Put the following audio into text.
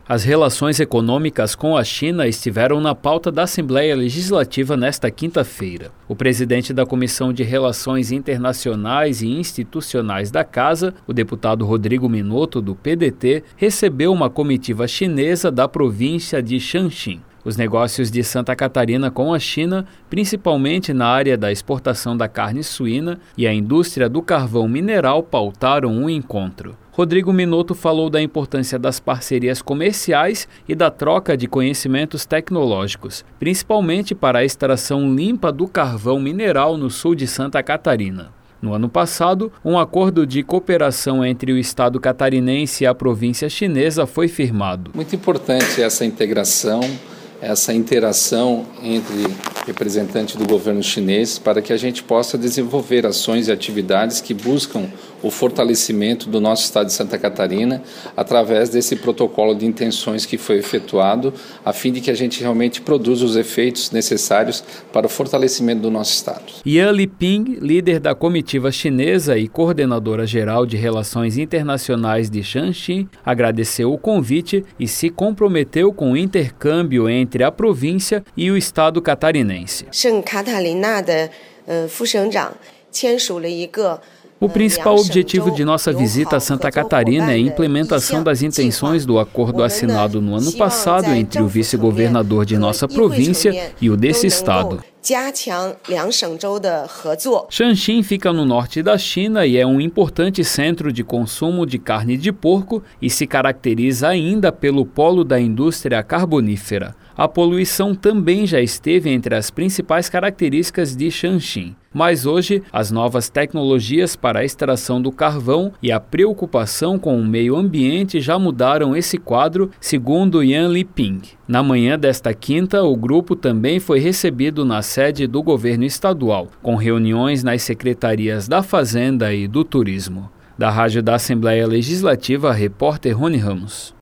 As relações econômicas com a China estiveram na pauta da Assembleia Legislativa nesta quinta-feira. O presidente da Comissão de Relações Internacionais e Institucionais da Casa, o deputado Rodrigo Minotto, do PDT, recebeu uma comitiva chinesa da província de Shanxi. Os negócios de Santa Catarina com a China, principalmente na área da exportação da carne suína e a indústria do carvão mineral, pautaram o encontro. Rodrigo Minotto falou da importância das parcerias comerciais e da troca de conhecimentos tecnológicos, principalmente para a extração limpa do carvão mineral no sul de Santa Catarina. No ano passado, um acordo de cooperação entre o estado catarinense e a província chinesa foi firmado. Muito importante essa integração, essa interação entre representantes do governo chinês para que a gente possa desenvolver ações e atividades que buscam o fortalecimento do nosso estado de Santa Catarina através desse protocolo de intenções que foi efetuado, a fim de que a gente realmente produza os efeitos necessários para o fortalecimento do nosso estado. Yan Liping, líder da comitiva chinesa e coordenadora geral de Relações Internacionais de Shanxi, agradeceu o convite e se comprometeu com o intercâmbio entre a província e o estado catarinense. O principal objetivo de nossa visita a Santa Catarina é a implementação das intenções do acordo assinado no ano passado entre o vice-governador de nossa província e o desse estado. Shanxi fica no norte da China e é um importante centro de consumo de carne de porco e se caracteriza ainda pelo polo da indústria carbonífera. A poluição também já esteve entre as principais características de Shanxi. Mas hoje, as novas tecnologias para a extração do carvão e a preocupação com o meio ambiente já mudaram esse quadro, segundo Yan Liping. Na manhã desta quinta, o grupo também foi recebido na sede do governo estadual, com reuniões nas secretarias da Fazenda e do Turismo. Da Rádio da Assembleia Legislativa, repórter Rony Ramos.